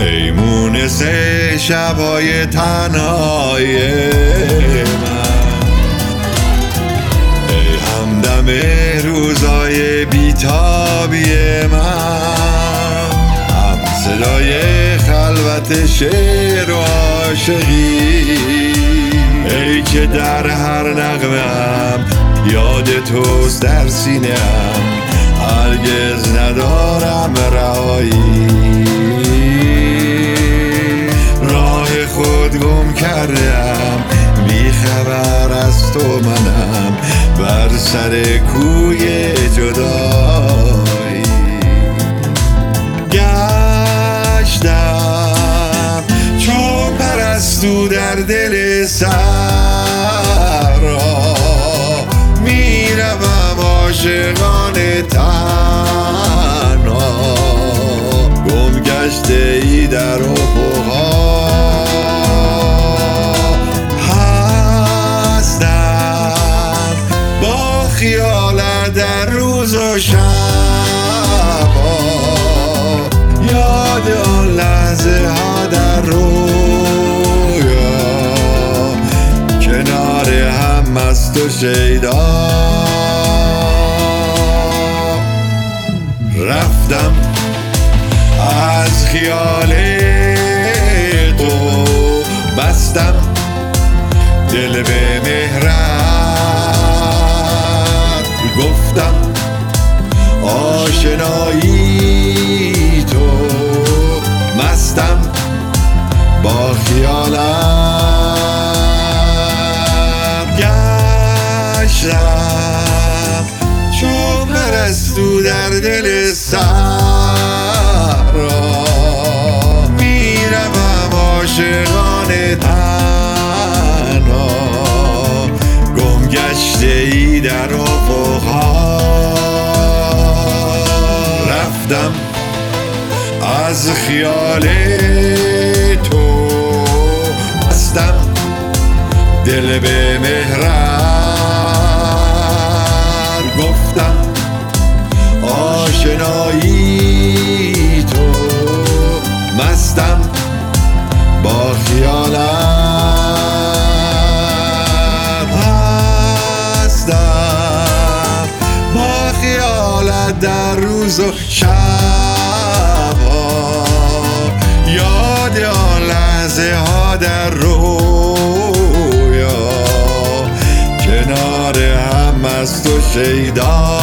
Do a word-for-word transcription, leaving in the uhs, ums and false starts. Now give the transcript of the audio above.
ای مونس شبای تنهای من، ای همدم روزای بیتابی من، هم صدای خلوت شعر و عاشقی، ای که در هر نغمه‌ام یاد توست در سینه‌ام، هرگز ندارم رهایی. راه خود گم کردم، بی خبر از تو منم، بر سر کوی جدایی گشتم چون پرستو در دل صحرا، میروم عاشقانه تنها، گم گشته ای در افقها هستم، با خیالت در روز و شبها، یاد آن لحظه ها در رویا، کنار هم مست و شیدا. رفتم از خیال تو، بستم دل به مهرت، گفتم آشنایی تو، مستم با خیالت. گشتم چون پرستو در دل صحرا، میروم عاشقانه تنها، گم گشته ای در افقها. رفتم از خیال تو، بستم دل به مهرت، گفتم آشنایی تو، مستم با خیالت، هستم با خیالت در روز و شبها، یاد آن لحظه ها در رویا، کنار هم مست و شیدا.